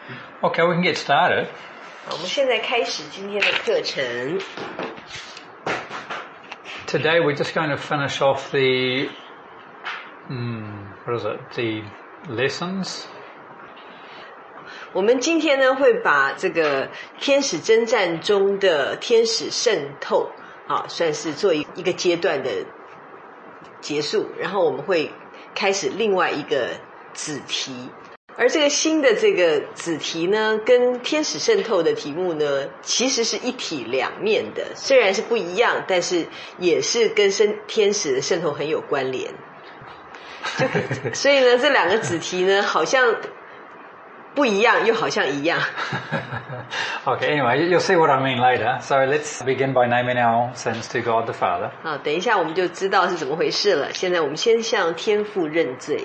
Okay, we can get started. 好，我们现在开始今天的课程。 Today we're just going to finish off the, the lessons. 我们今天呢会把这个天使征战中的天使渗透，算是做一个阶段的结束，然后我们会开始另外一个子题。而这个新的这个子题呢，跟天使渗透的题目呢，其实是一体两面的，虽然是不一样，但是也是跟天使的渗透很有关联。所以呢，这两个子题呢，好像不一样，又好像一样。 Okay, anyway, you'll see what I mean later. So let's begin by naming our sins to God the Father. 好，等一下我们就知道是怎么回事了。现在我们先向天父认罪。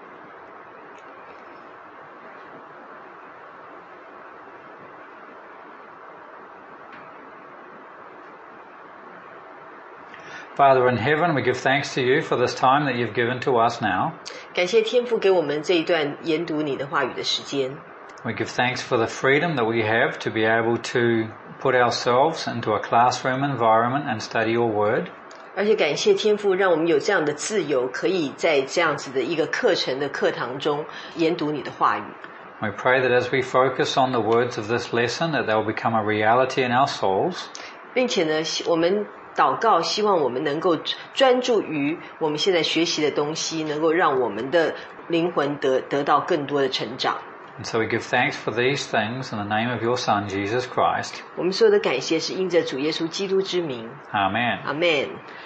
Father in heaven, we give thanks to you for this time that you've given to us now. 感谢天父给我们这一段研读你的话语的时间。 We give thanks for the freedom that we have to be able to put ourselves into a classroom environment and study your word. 而且感谢天父让我们有这样的自由，可以在这样子的一个课程的课堂中研读你的话语。 We pray that as we focus on the words of this lesson, that they will become a reality in our souls. 并且呢，我们祷告，希望我们能够专注于我们现在学习的东西，能够让我们的灵魂得到更多的成长。 And so we give thanks for these things in the name of your Son, Jesus Christ. 我们所有的感谢是因着主耶稣基督之名。 Amen. Amen.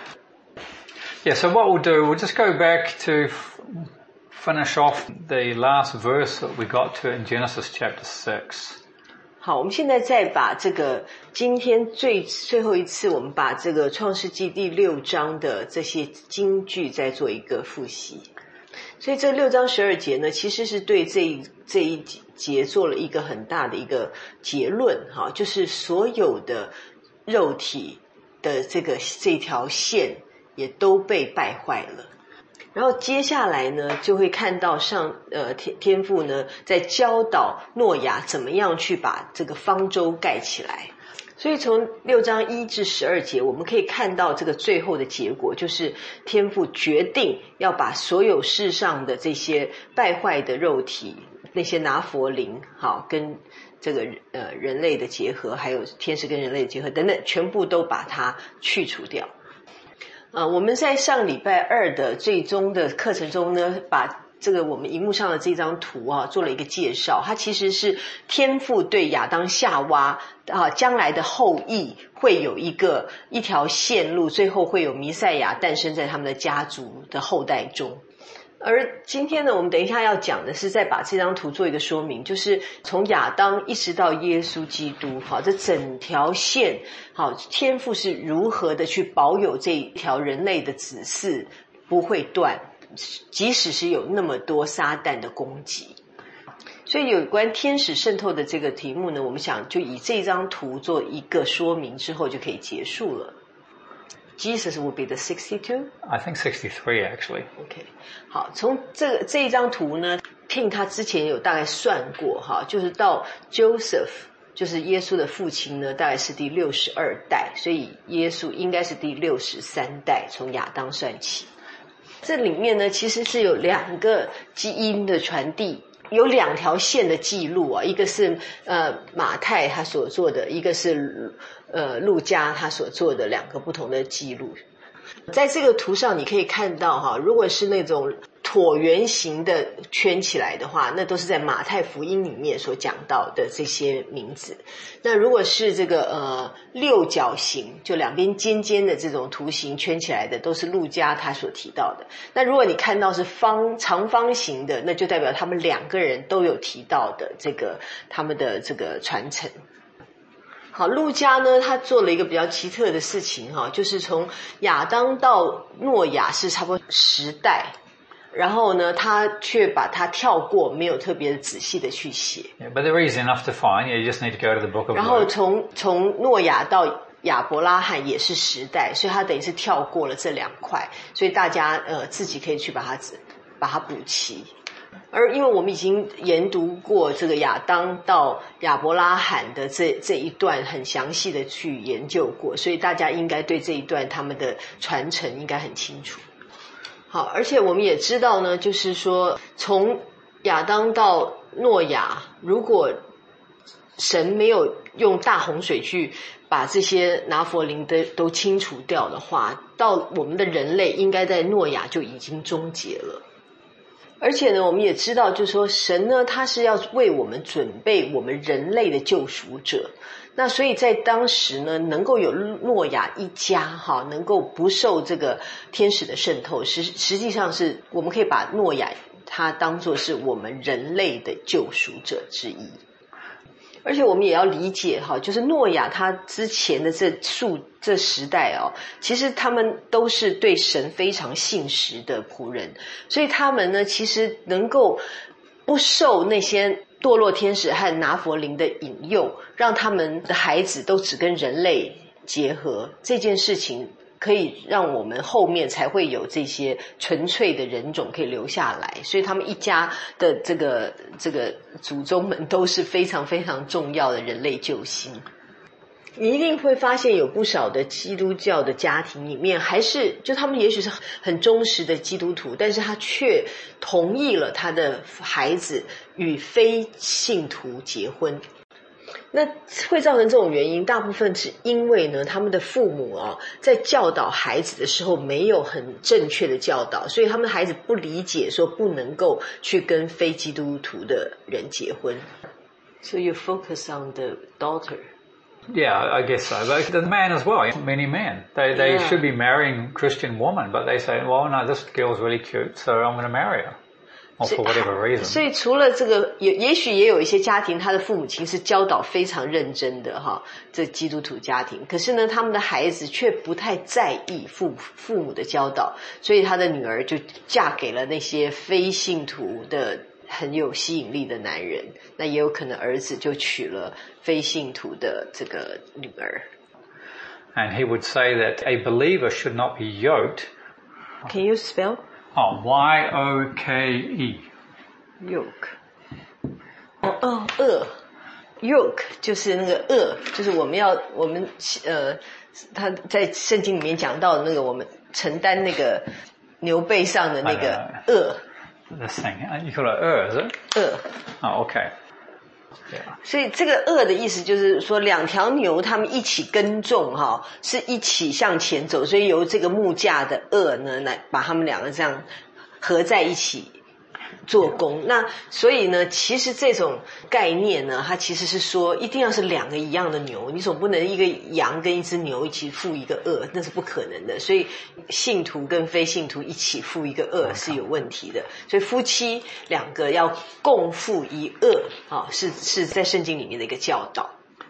Yeah, so what we'll do, we'll just go back to finish off the last verse that we got to in Genesis chapter 6. 好，我们现在再把这个今天最后一次，我们把这个创世纪第6章的这些金句再做一个复习。所以这6章12节呢，其实是对这一节做了一个很大的一个结论，就是所有的肉体的这条线也都被败坏了。然后接下来呢，就会看到天父呢在教导诺亚怎么样去把这个方舟盖起来。所以从6章1至12节，我们可以看到这个最后的结果，就是天父决定要把所有世上的这些败坏的肉体，那些拿佛灵，跟这个人类的结合，还有天使跟人类的结合等等，全部都把它去除掉。我们在上礼拜2的最终的课程中呢，把这个我们荧幕上的这张图做了一个介绍。它其实是天父对亚当夏娃将来的后裔会有一条线路，最后会有弥赛亚诞生在他们的家族的后代中。而今天呢，我们等一下要讲的是再把这张图做一个说明，就是从亚当一直到耶稣基督，这整条线，天父是如何的去保有这一条人类的子嗣不会断，即使是有那么多撒旦的攻击。所以有关天使渗透的这个题目呢，我们想就以这张图做一个说明之后就可以结束了。Jesus will be the 62? I think 63 actually. OK. 好，从这一张图呢 King 他之前有大概算过就是到 Joseph 就是耶稣的父亲呢大概是第62代，所以耶稣应该是第63代，从亚当算起。这里面呢其实是有2个基因的传递，有2条线的记录一个是马太他所做的，一个是路加他所做的2个不同的记录。在这个图上你可以看到如果是那种椭圆形的圈起来的话，那都是在马太福音里面所讲到的这些名字。那如果是这个六角形，就两边尖尖的这种图形圈起来的，都是路加他所提到的。那如果你看到是长方形的，那就代表他们2个人都有提到的他们的这个传承。好，路加呢他做了一个比较奇特的事情就是从亚当到诺亚是差不多10代，然后呢他却把它跳过，没有特别的仔细的去写。 Yeah, but they're easy enough to find. You just need to go to the book of 然后 Luke. 从诺亚到亚伯拉罕也是10代，所以他等于是跳过了这2块，所以大家自己可以去把它补齐。 而因为我们已经研读过这个亚当到亚伯拉罕的这一段很详细的去研究过，所以大家应该对这一段他们的传承应该很清楚。好，而且我们也知道呢，就是说从亚当到诺亚，如果神没有用大洪水去把这些拿佛林的都清除掉的话，到我们的人类应该在诺亚就已经终结了。而且呢，我们也知道，就是说神呢，他是要为我们准备我们人类的救赎者。那所以在当时呢，能够有诺亚一家能够不受这个天使的渗透，实际上是我们可以把诺亚他当作是我们人类的救赎者之一。而且我们也要理解就是诺亚他之前的这时代其实他们都是对神非常信实的仆人，所以他们呢其实能够不受那些堕落天使和拿佛林的引诱，让他们的孩子都只跟人类结合，这件事情可以让我们后面才会有这些纯粹的人种可以留下来，所以他们一家的这个祖宗们都是非常非常重要的人类救星。你一定会发现有不少的基督教的家庭里面，还是就他们也许是很忠实的基督徒，但是他却同意了他的孩子与非信徒结婚。那会造成这种原因，大部分是因为呢，他们的父母在教导孩子的时候没有很正确的教导，所以他们的孩子不理解说不能够去跟非基督徒的人结婚。So you focus on the daughter. Yeah, I guess so. But the man as well, many men, they should be marrying Christian woman, but they say, well, no, this girl's really cute, so I'm going to marry her. Or for whatever reason. 所以除了这个，也许也有一些家庭，他的父母亲是教导非常认真的这基督徒家庭，可是呢，他们的孩子却不太在意父母的教导，所以他的女儿就嫁给了那些非信徒的很有吸引力的男人，那也有可能儿子就娶了非信徒的这个女儿。 And he would say that a believer should not be yoked. Can you spell? Y-O-K-E. Yoke. Yoke 就是那个就是我们他在圣经里面讲到的那个我们承担那个牛背上的那个 This thing, you call it is it? Oh, okay. Yeah. 所以这个的意思就是说两条牛他们一起耕种是一起向前走，所以由这个木架的呢来把他们两个这样合在一起做工。那所以呢其实这种概念呢，它其实是说一定要是两个一样的牛，你总不能一个羊跟一只牛一起负一个那是不可能的，所以信徒跟非信徒一起负一个是有问题的，所以夫妻两个要共负一是在圣经里面的一个教导。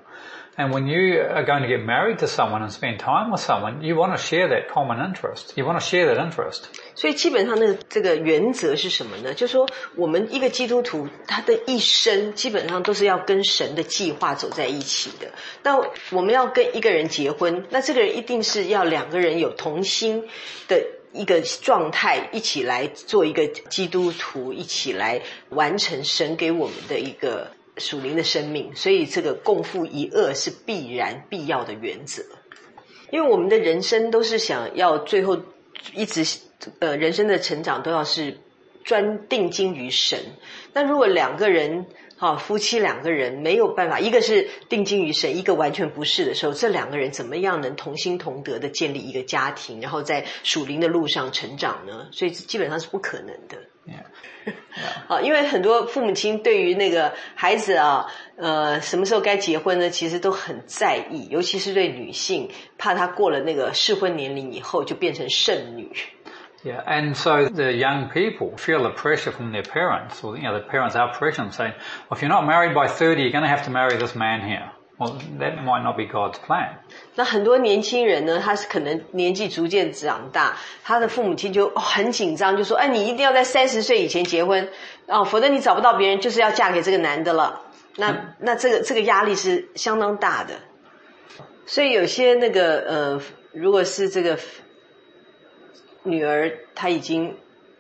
And when you are going to get married to someone and spend time with someone, you want to share that common interest. You want to share that interest. 所以基本上这个原则是什么呢？就是说我们一个基督徒他的一生基本上都是要跟神的计划走在一起的。那我们要跟一个人结婚，那这个人一定是要两个人有同心的一个状态，一起来做一个基督徒，一起来完成神给我们的一个属灵的生命，所以这个共负一是必要的原则。因为我们的人生都是想要最后一直人生的成长都要是定睛于神。那如果两个人夫妻两个人没有办法，一个是定睛于神，一个完全不是的时候，这两个人怎么样能同心同德的建立一个家庭，然后在属灵的路上成长呢？所以基本上是不可能的。因为很多父母亲对于那个孩子什么时候该结婚呢，其实都很在意，尤其是对女性，怕她过了那个适婚年龄以后就变成剩女。 Yeah, and so the young people feel the pressure from their parents, or the parents are pressuring them, saying, well, if you're not married by 30, you're going to have to marry this man here. Well, that might not be God's plan. 那很多年轻人呢，他是可能年纪逐渐长大，他的父母亲就很紧张，就说你一定要在30岁以前结婚否则你找不到别人，就是要嫁给这个男的了。那这个压力是相当大的。所以有些那个如果是这个女儿她已经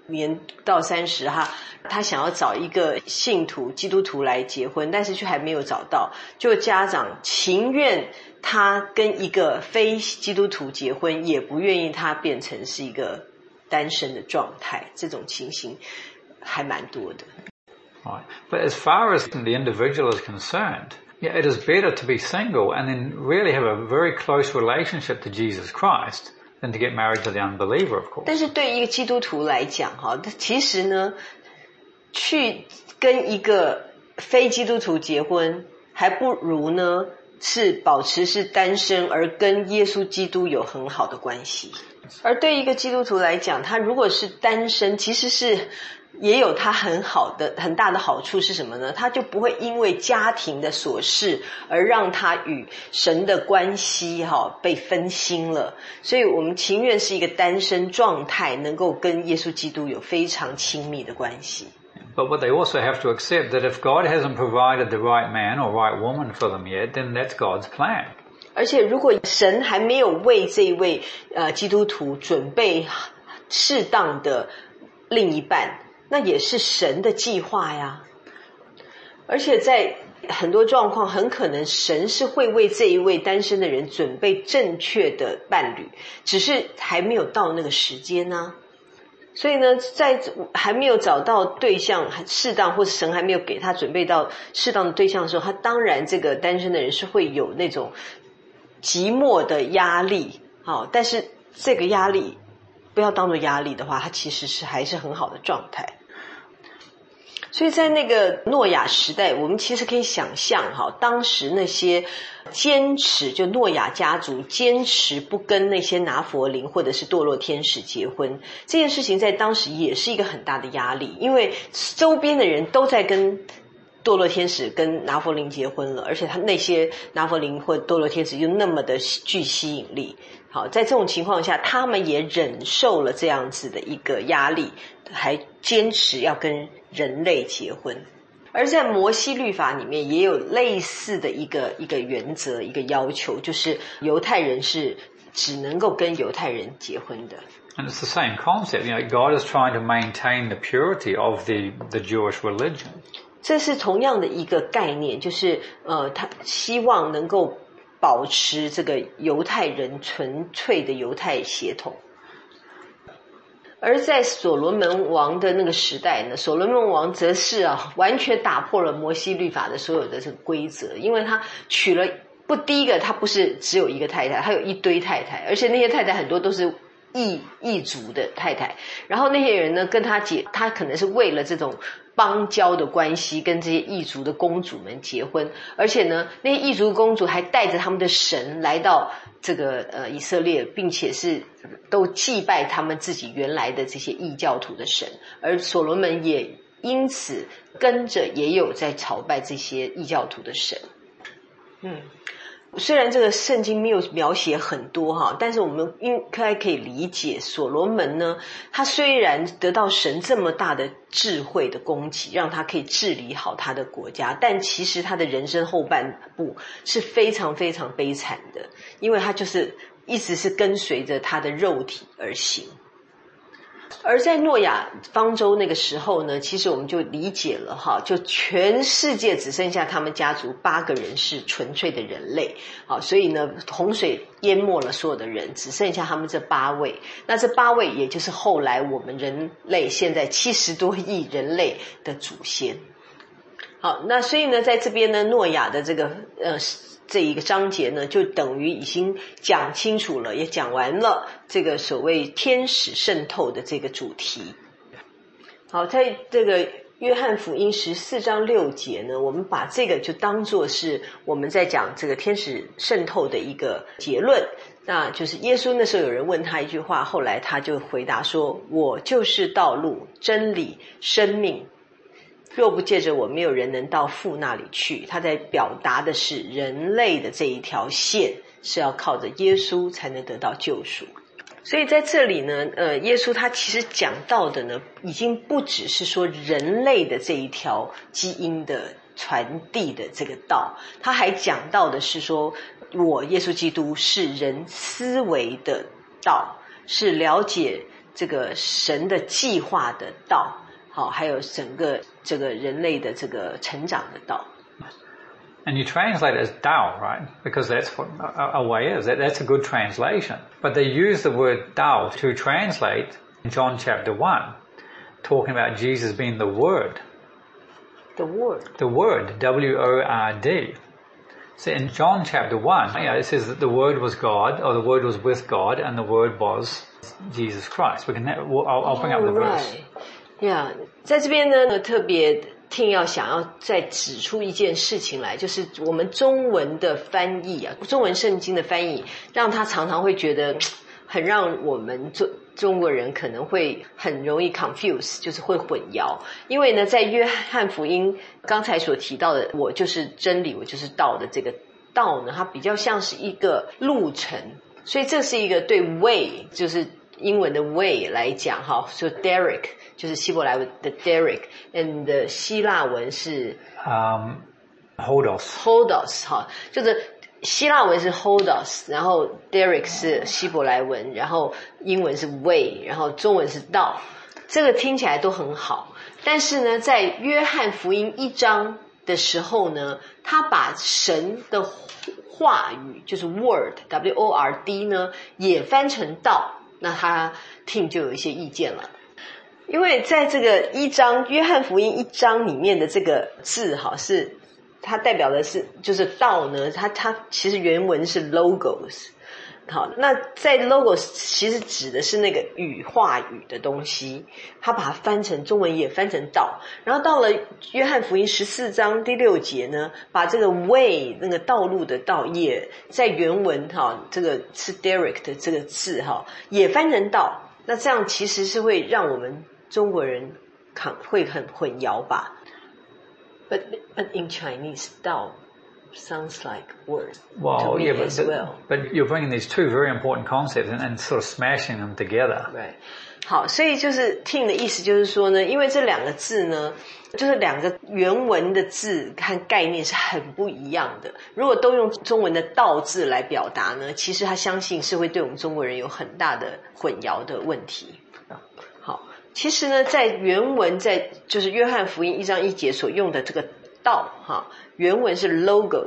年到30他想要找一个信徒基督徒来结婚，但是却还没有找到，就家长情愿他跟一个非基督徒结婚，也不愿意他变成是一个单身的状态，这种情形还蛮多的。 Right. But as far as the individual is concerned, yeah, it is better to be single and then really have a very close relationship to Jesus Christ than to get married to the unbeliever, of course. 但是对一个基督徒来讲其实呢，去跟一个非基督徒结婚，还不如呢是保持是单身，而跟耶稣基督有很好的关系。而对一个基督徒来讲，他如果是单身，其实是也有他很大的好处是什么呢？他就不会因为家庭的琐事而让他与神的关系被分心了。所以我们情愿是一个单身状态，能够跟耶稣基督有非常亲密的关系。 But what they also have to accept that if God hasn't provided the right man or right woman for them yet, then that's God's plan. 而且如果神还没有为这一位基督徒准备适当的另一半，那也是神的计划呀。而且在很多状况，很可能神是会为这一位单身的人准备正确的伴侣，只是还没有到那个时间啊。所以呢，在还没有找到对象适当，或者神还没有给他准备到适当的对象的时候，他当然这个单身的人是会有那种寂寞的压力。但是这个压力不要当作压力的话，它其实还是很好的状态。所以在那个诺亚时代，我们其实可以想象当时那些坚持，就诺亚家族坚持不跟那些拿佛林或者是堕落天使结婚，这件事情在当时也是一个很大的压力，因为周边的人都在跟堕落天使跟拿佛林结婚了，而且他那些拿佛林或堕落天使又那么的具吸引力。好，在这种情况下，他们也忍受了这样子的一个压力，还坚持要跟人类结婚。而在摩西律法里面也有类似的一个原则，一个要求，就是犹太人是只能够跟犹太人结婚的。 And it's the same concept. God is trying to maintain the purity of the Jewish religion. 这是同样的一个概念，就是他希望能够保持这个犹太人纯粹的犹太血统。而在所罗门王的那个时代呢，所罗门王则是完全打破了摩西律法的所有的这个规则，因为他娶了第一个他不是只有一个太太，他有一堆太太，而且那些太太很多都是异族的太太，然后那些人呢跟他可能是为了这种邦交的关系跟这些异族的公主们结婚，而且呢那些异族公主还带着他们的神来到这个以色列，并且是都祭拜他们自己原来的这些异教徒的神，而所罗门也因此跟着也有在朝拜这些异教徒的神。虽然这个圣经没有描写很多但是我们应该可以理解，所罗门呢，他虽然得到神这么大的智慧的供给，让他可以治理好他的国家，但其实他的人生后半部是非常非常悲惨的，因为他就是一直是跟随着他的肉体而行。而在诺亚方舟那个时候呢，其实我们就理解了就全世界只剩下他们家族8个人是纯粹的人类，所以呢洪水淹没了所有的人，只剩下他们这8位。那这8位也就是后来我们人类现在70多亿人类的祖先。好，那所以呢在这边呢，诺亚的这一个章节呢，就等于已经讲清楚了，也讲完了这个所谓天使渗透的这个主题。好，在这个约翰福音14章6节呢，我们把这个就当作是我们在讲这个天使渗透的一个结论。那就是耶稣那时候有人问他一句话，后来他就回答说，我就是道路真理生命，若不借着我，没有人能到父那里去。他在表达的是人类的这一条线是要靠着耶稣才能得到救赎。所以在这里呢，耶稣他其实讲到的呢，已经不只是说人类的这一条基因的传递的这个道，他还讲到的是说，我耶稣基督是人思维的道，是了解这个神的计划的道，好，还有整个这个人类的这个成长的道。 And you translate it as Dao, right? Because that's what a way is. That's a good translation. But they use the word Dao to translate in John chapter 1, talking about Jesus being the Word. The Word. The Word, W-O-R-D. So in John chapter 1, it says that the Word was God, or the Word was with God, and the Word was Jesus Christ. I'll bring up the verse. Yeah, 在这边呢，特别听要想要再指出一件事情来，就是我们中文的翻译啊，中文圣经的翻译，让他常常会觉得很让我们中国人可能会很容易 confuse， 就是会混淆。因为呢，在约翰福音刚才所提到的，我就是真理，我就是道的这个道呢，它比较像是一个路程，所以这是一个对 way， 就是英文的 way 来讲哈，所以 Derek 就是希伯来文的 Derek，and 希腊文是Hodos 哈，就是希腊文是 Hodos， 然后 Derek 是希伯来文，然后英文是 way， 然后中文是道，这个听起来都很好。但是呢，在约翰福音1章的时候呢，他把神的话语就是 word W-O-R-D 呢也翻成道，那他听就有一些意见了。因为在这个1章约翰福音1章里面的这个字哈，是它代表的是就是道呢，它其实原文是 logos。好，那在 logos 其实指的是那个话语的东西，他把它翻成中文也翻成道。然后到了约翰福音14章第6节呢，把这个 way 那个道路的道也在原文哈，这个是 Derek 的这个字哈，也翻成道。那这样其实是会让我们中国人会很混淆吧。But in Chinese, Dao sounds like word. Well, yeah, well. But you're bringing these two very important concepts and sort of smashing them together. Right. 好，所以就是听的意思就是说呢，因为这两个字呢，就是两个原文的字和概念是很不一样的。如果都用中文的道字来表达呢，其实他相信是会对我们中国人有很大的混淆的问题。好，其实呢，在原文就是约翰福音1章1节所用的这个道哈，原文是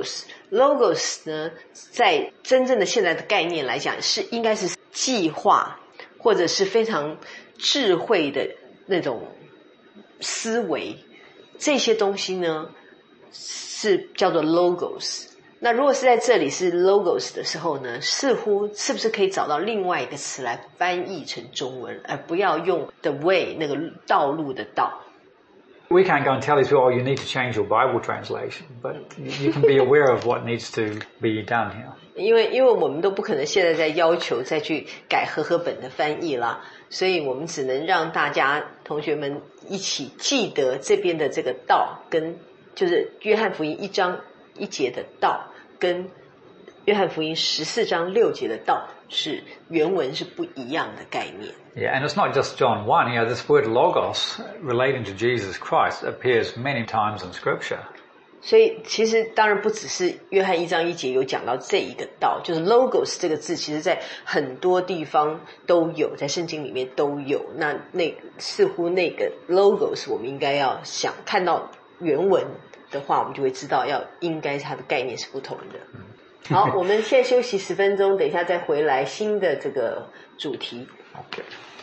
logos 呢，在真正的现在的概念来讲，应该是计划或者是非常智慧的那种思维，这些东西呢是叫做 logos。那如果是在这里是 logos 的时候呢，似乎是不是可以找到另外一个词来翻译成中文，而不要用 the way 那个道路的道。 We can't go and tell these people, oh, you need to change your Bible translation, but you can be aware of what needs to be done here. 因为我们都不可能现在要求再去改和合本的翻译啦，所以我们只能让大家同学们一起记得这边的这个道，跟就是约翰福音1章1节的道，跟约翰福音14章6节的道是原文是不一样的概念。 Yeah, and it's not just John 1. This word logos relating to Jesus Christ appears many times in Scripture. 所以其实当然不只是约翰1章1节有讲到这一个道，就是 logos 这个字其实在很多地方都有，在圣经里面都有。那似乎那个 logos 我们应该要想看到原文的话，我们就会知道应该它的概念是不同的。好，我们现在休息10分钟，等一下再回来新的这个主题。 Okay.